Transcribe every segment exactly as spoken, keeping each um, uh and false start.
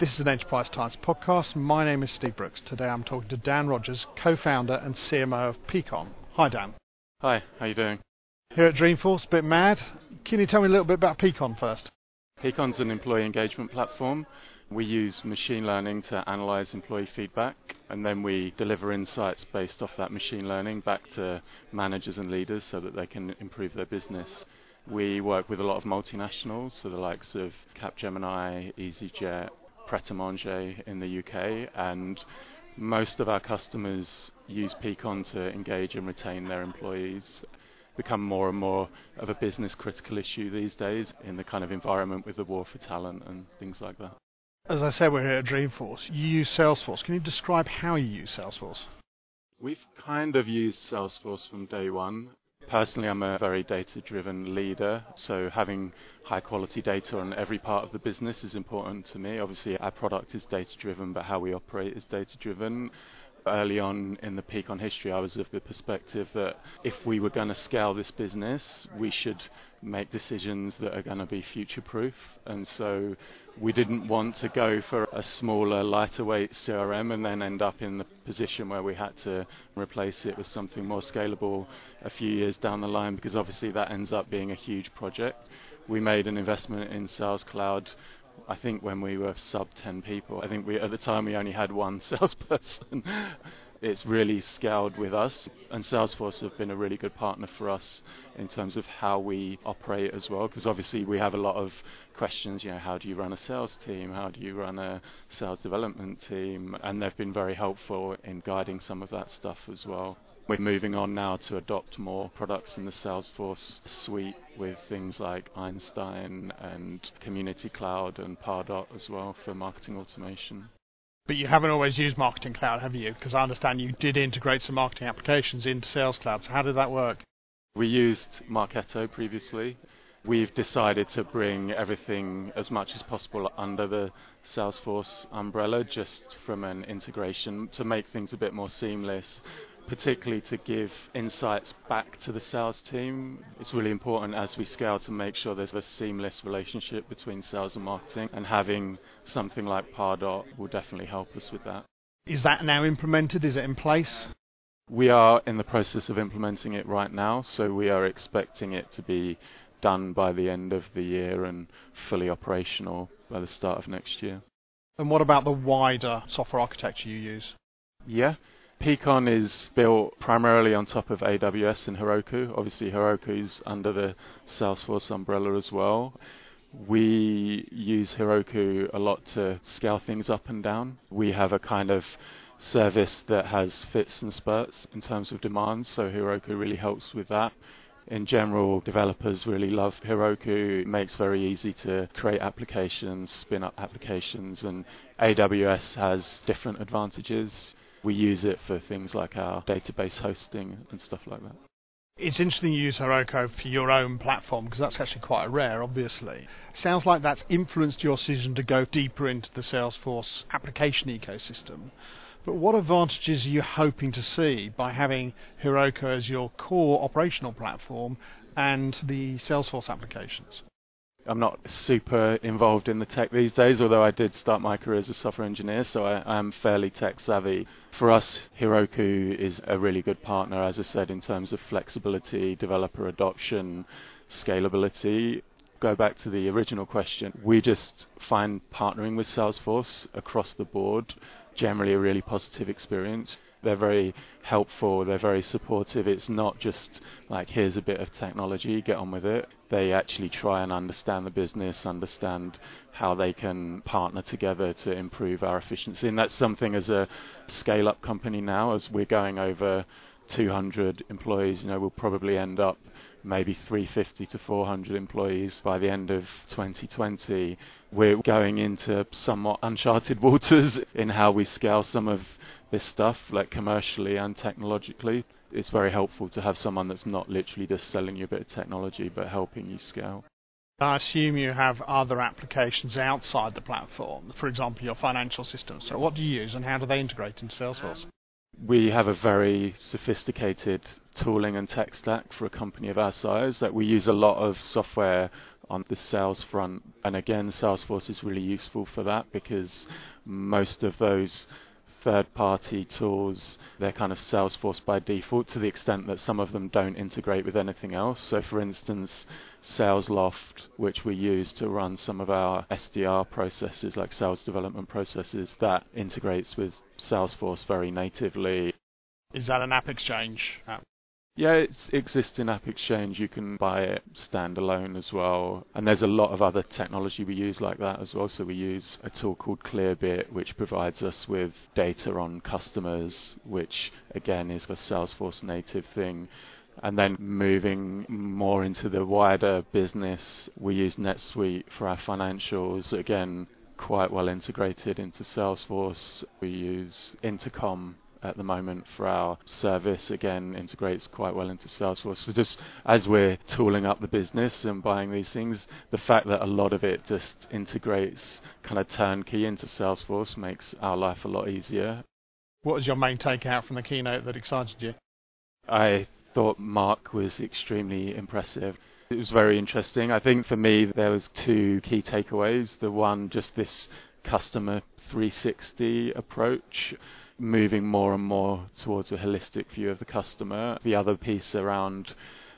This is an Enterprise Times podcast. My name is Steve Brooks. Today I'm talking to Dan Rogers, co-founder and C M O of Peakon. Hi, Dan. Hi, how you doing? Here at Dreamforce, a bit mad. Can you tell me a little bit about Peakon first? Peakon's an employee engagement platform. We use machine learning to analyze employee feedback, and then we deliver insights based off that machine learning back to managers and leaders so that they can improve their business. We work with a lot of multinationals, so the likes of Capgemini, EasyJet, Pret a Manger in the U K, and most of our customers use Peakon to engage and retain their employees. Become more and more of a business critical issue these days in the kind of environment with the war for talent and things like that. As I said, we're here at Dreamforce. You use Salesforce. Can you describe how you use Salesforce? We've kind of used Salesforce from day one. Personally, I'm a very data-driven leader, so having high-quality data on every part of the business is important to me. Obviously, our product is data-driven, but how we operate is data-driven. Early on in the Peakon history, I was of the perspective that if we were going to scale this business, we should make decisions that are going to be future-proof. And so we didn't want to go for a smaller, lighter-weight C R M and then end up in the position where we had to replace it with something more scalable a few years down the line, because obviously that ends up being a huge project. We made an investment in Sales Cloud, I think when we were sub ten people. I think we at the time we only had one salesperson. It's really scaled with us, and Salesforce have been a really good partner for us in terms of how we operate as well, because obviously we have a lot of questions, you know, how do you run a sales team, how do you run a sales development team, and they've been very helpful in guiding some of that stuff as well. We're moving on now to adopt more products in the Salesforce suite with things like Einstein and Community Cloud and Pardot as well for marketing automation. But you haven't always used Marketing Cloud, have you? Because I understand you did integrate some marketing applications into Sales Cloud. So how did that work? We used Marketo previously. We've decided to bring everything as much as possible under the Salesforce umbrella, just from an integration to make things a bit more seamless, particularly to give insights back to the sales team. It's really important as we scale to make sure there's a seamless relationship between sales and marketing, and having something like Pardot will definitely help us with that. Is that now implemented? Is it in place? We are in the process of implementing it right now, so we are expecting it to be done by the end of the year and fully operational by the start of next year. And what about the wider software architecture you use? Yeah. Peakon is built primarily on top of A W S and Heroku. Obviously, Heroku is under the Salesforce umbrella as well. We use Heroku a lot to scale things up and down. We have a kind of service that has fits and spurts in terms of demands, so Heroku really helps with that. In general, developers really love Heroku. It makes it very easy to create applications, spin up applications, and A W S has different advantages. We use it for things like our database hosting and stuff like that. It's interesting you use Heroku for your own platform, because that's actually quite rare, obviously. Sounds like that's influenced your decision to go deeper into the Salesforce application ecosystem. But what advantages are you hoping to see by having Heroku as your core operational platform and the Salesforce applications? I'm not super involved in the tech these days, although I did start my career as a software engineer, so I am fairly tech savvy. For us, Heroku is a really good partner, as I said, in terms of flexibility, developer adoption, scalability. Go back to the original question. We just find partnering with Salesforce across the board generally a really positive experience. They're very helpful, they're very supportive. It's not just like, here's a bit of technology, get on with it. They actually try and understand the business, understand how they can partner together to improve our efficiency. And that's something as a scale-up company now, as we're going over two hundred employees, you know, we'll probably end up maybe three hundred fifty to four hundred employees by the end of twenty twenty. We're going into somewhat uncharted waters in how we scale some of this stuff, like commercially and technologically. It's very helpful to have someone that's not literally just selling you a bit of technology, but helping you scale. I assume you have other applications outside the platform, for example, your financial system. So what do you use and how do they integrate into Salesforce? We have a very sophisticated tooling and tech stack for a company of our size. That we use a lot of software on the sales front. And again, Salesforce is really useful for that because most of those third-party tools, they're kind of Salesforce by default to the extent that some of them don't integrate with anything else. So for instance, SalesLoft, which we use to run some of our S D R processes, like sales development processes, that integrates with Salesforce very natively. Is that an App Exchange app? Yeah, it exists in App Exchange. You can buy it standalone as well. And there's a lot of other technology we use like that as well. So we use a tool called Clearbit, which provides us with data on customers, which again is a Salesforce native thing. And then moving more into the wider business, we use NetSuite for our financials. Again, quite well integrated into Salesforce. We use Intercom at the moment for our service, again integrates quite well into Salesforce. So just as we're tooling up the business and buying these things, the fact that a lot of it just integrates kind of turnkey into Salesforce makes our life a lot easier. What was your main takeout from the keynote that excited you? I thought Mark was extremely impressive. It was very interesting. I think for me there was two key takeaways. The one, just this customer three sixty approach, moving more and more towards a holistic view of the customer. The other piece around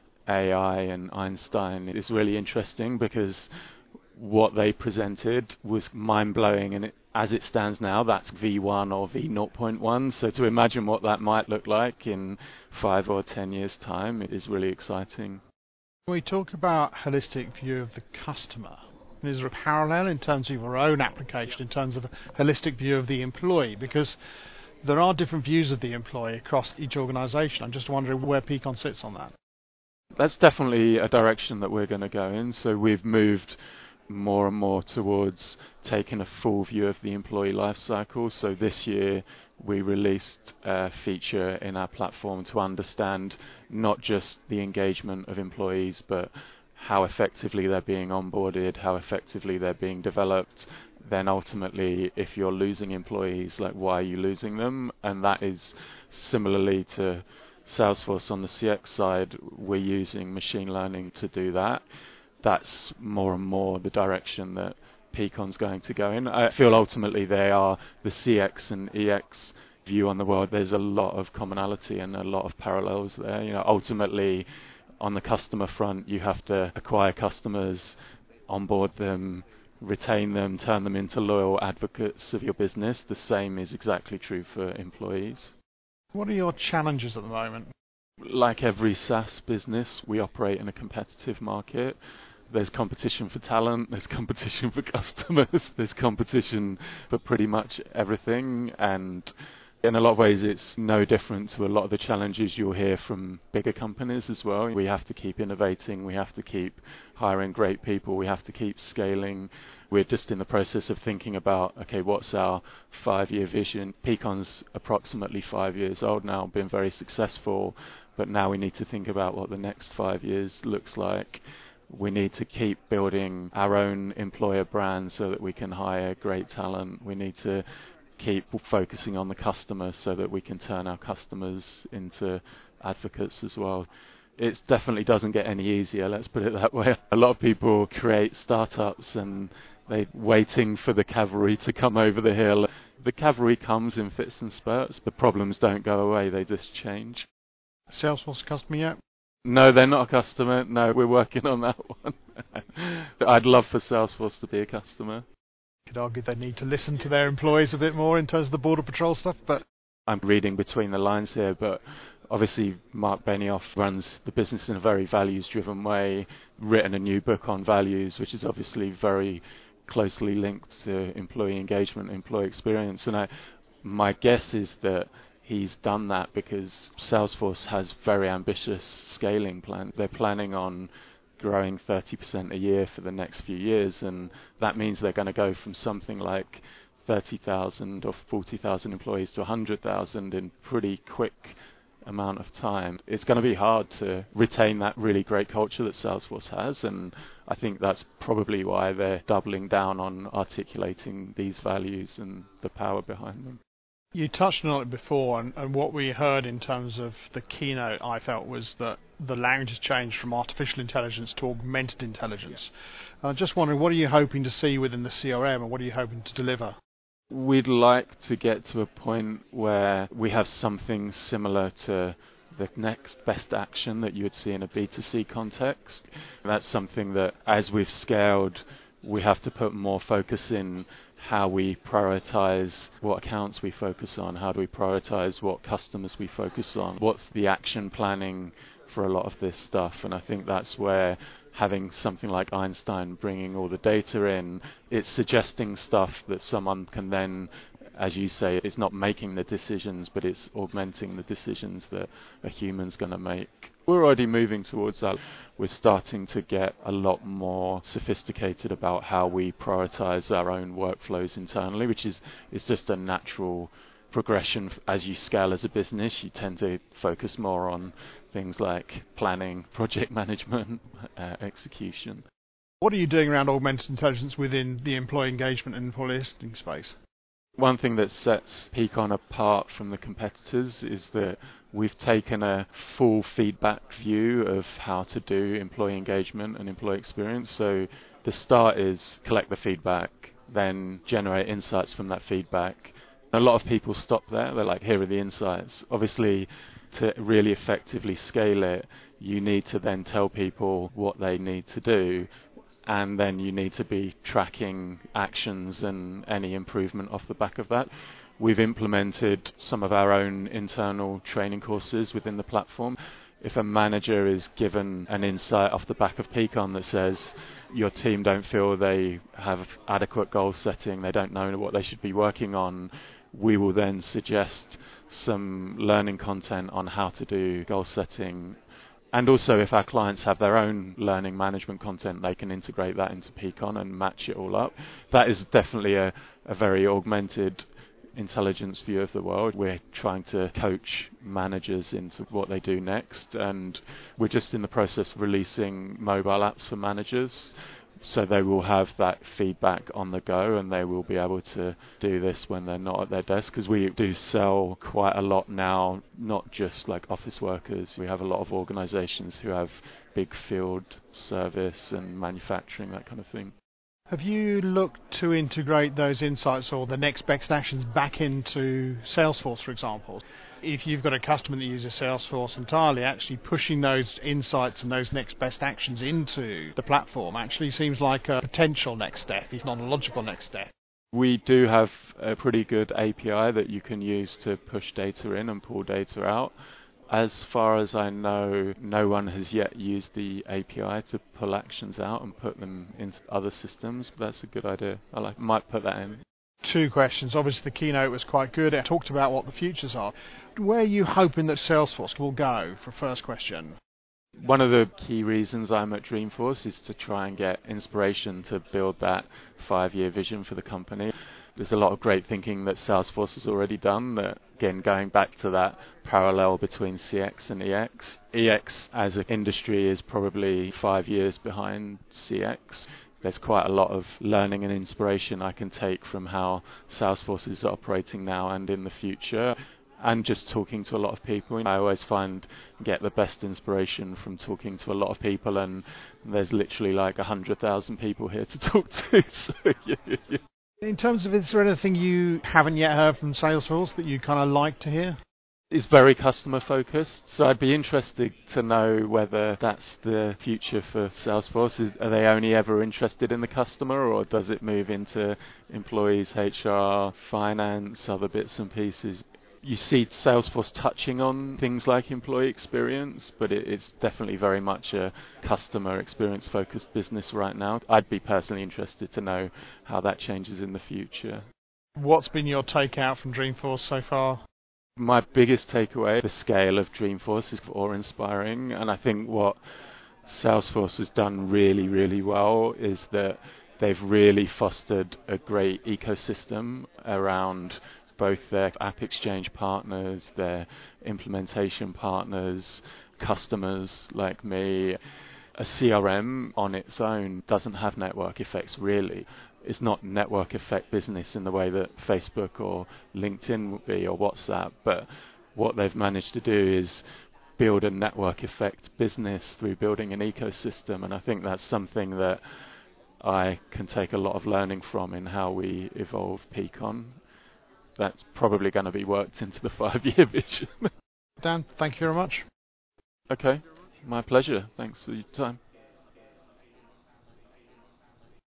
A I and Einstein is really interesting because what they presented was mind-blowing, and it, as it stands now, that's V one or V zero point one. So to imagine what that might look like in five or ten years' time, it is really exciting. When we talk about holistic view of the customer, is there a parallel in terms of your own application, in terms of a holistic view of the employee? Because there are different views of the employee across each organisation. I'm just wondering where Peakon sits on that. That's definitely a direction that we're going to go in. So we've moved more and more towards taking a full view of the employee life cycle. So this year we released a feature in our platform to understand not just the engagement of employees, but how effectively they're being onboarded, how effectively they're being developed. Then ultimately, if you're losing employees, like why are you losing them? And that is similarly to Salesforce on the C X side, we're using machine learning to do that. That's more and more the direction that Peakon's going to go in. I feel ultimately they are the C X and E X view on the world. There's a lot of commonality and a lot of parallels there. You know, ultimately on the customer front, you have to acquire customers, onboard them, retain them, turn them into loyal advocates of your business. The same is exactly true for employees. What are your challenges at the moment? Like every SaaS business, we operate in a competitive market. There's competition for talent, there's competition for customers, there's competition for pretty much everything, and in a lot of ways it's no different to a lot of the challenges you'll hear from bigger companies as well. We have to keep innovating, we have to keep hiring great people, we have to keep scaling. We're just in the process of thinking about, okay, what's our five-year vision? Peakon's approximately five years old now, been very successful, but now we need to think about what the next five years looks like. We need to keep building our own employer brand so that we can hire great talent. We need to keep focusing on the customer so that we can turn our customers into advocates as well. It definitely doesn't get any easier, let's put it that way. A lot of people create startups and they're waiting for the cavalry to come over the hill. The cavalry comes in fits and spurts. The problems don't go away, they just change. Salesforce customer yet? No, they're not a customer. No, we're working on that one. I'd love for Salesforce to be a customer. Could argue they need to listen to their employees a bit more in terms of the border patrol stuff, but I'm reading between the lines here, but obviously Mark Benioff runs the business in a very values-driven way, written a new book on values, which is obviously very closely linked to employee engagement, employee experience, and I, my guess is that he's done that because Salesforce has very ambitious scaling plans. They're planning on growing thirty percent a year for the next few years, and that means they're going to go from something like thirty thousand or forty thousand employees to one hundred thousand in pretty quick amount of time. It's going to be hard to retain that really great culture that Salesforce has, and I think that's probably why they're doubling down on articulating these values and the power behind them. You touched on it before, and, and what we heard in terms of the keynote, I felt, was that the language has changed from artificial intelligence to augmented intelligence. I'm just wondering, what are you hoping to see within the C R M, and what are you hoping to deliver? We'd like to get to a point where we have something similar to the next best action that you would see in a B two C context. That's something that, as we've scaled, we have to put more focus in how we prioritize what accounts we focus on, how do we prioritize what customers we focus on, what's the action planning for a lot of this stuff. And I think that's where having something like Einstein bringing all the data in, it's suggesting stuff that someone can then, as you say, it's not making the decisions, but it's augmenting the decisions that a human's going to make. We're already moving towards that. We're starting to get a lot more sophisticated about how we prioritize our own workflows internally, which is, is just a natural progression. As you scale as a business, you tend to focus more on things like planning, project management, uh, execution. What are you doing around augmented intelligence within the employee engagement and employee listening space? One thing that sets Peakon apart from the competitors is that we've taken a full feedback view of how to do employee engagement and employee experience. So the start is collect the feedback, then generate insights from that feedback. A lot of people stop there. They're like, here are the insights. Obviously, to really effectively scale it, you need to then tell people what they need to do. And then you need to be tracking actions and any improvement off the back of that. We've implemented some of our own internal training courses within the platform. If a manager is given an insight off the back of Peakon that says your team don't feel they have adequate goal setting, they don't know what they should be working on, we will then suggest some learning content on how to do goal setting. And also, if our clients have their own learning management content, they can integrate that into Peakon and match it all up. That is definitely a, a very augmented intelligence view of the world. We're trying to coach managers into what they do next, and we're just in the process of releasing mobile apps for managers. So they will have that feedback on the go, and they will be able to do this when they're not at their desk, because we do sell quite a lot now, not just like office workers. We have a lot of organizations who have big field service and manufacturing, that kind of thing. Have you looked to integrate those insights or the next best actions back into Salesforce, for example? If you've got a customer that uses Salesforce entirely, actually pushing those insights and those next best actions into the platform actually seems like a potential next step, if not a logical next step. We do have a pretty good A P I that you can use to push data in and pull data out. As far as I know, no one has yet used the A P I to pull actions out and put them into other systems. But that's a good idea. I like, might put that in. Two questions. Obviously, the keynote was quite good. It talked about what the futures are. Where are you hoping that Salesforce will go, for first question? One of the key reasons I'm at Dreamforce is to try and get inspiration to build that five-year vision for the company. There's a lot of great thinking that Salesforce has already done, that, again, going back to that parallel between C X and E X. E X as an industry is probably five years behind C X. There's quite a lot of learning and inspiration I can take from how Salesforce is operating now and in the future. And just talking to a lot of people. I always find get the best inspiration from talking to a lot of people, and there's literally like one hundred thousand people here to talk to. So, yeah, yeah, yeah. In terms of, is there anything you haven't yet heard from Salesforce that you kind of like to hear? It's very customer focused, so I'd be interested to know whether that's the future for Salesforce. Is, are they only ever interested in the customer, or does it move into employees, H R, finance, other bits and pieces? You see Salesforce touching on things like employee experience, but it, it's definitely very much a customer experience focused business right now. I'd be personally interested to know how that changes in the future. What's been your takeout from Dreamforce so far? My biggest takeaway, the scale of Dreamforce is awe-inspiring, and I think what Salesforce has done really, really well is that they've really fostered a great ecosystem around both their App Exchange partners, their implementation partners, customers like me. A C R M on its own doesn't have network effects really. it's not network effect business in the way that Facebook or LinkedIn would be or WhatsApp, but what they've managed to do is build a network effect business through building an ecosystem, and I think that's something that I can take a lot of learning from in how we evolve Peakon. That's probably going to be worked into the five-year vision. Dan, thank you very much. Okay, my pleasure. Thanks for your time.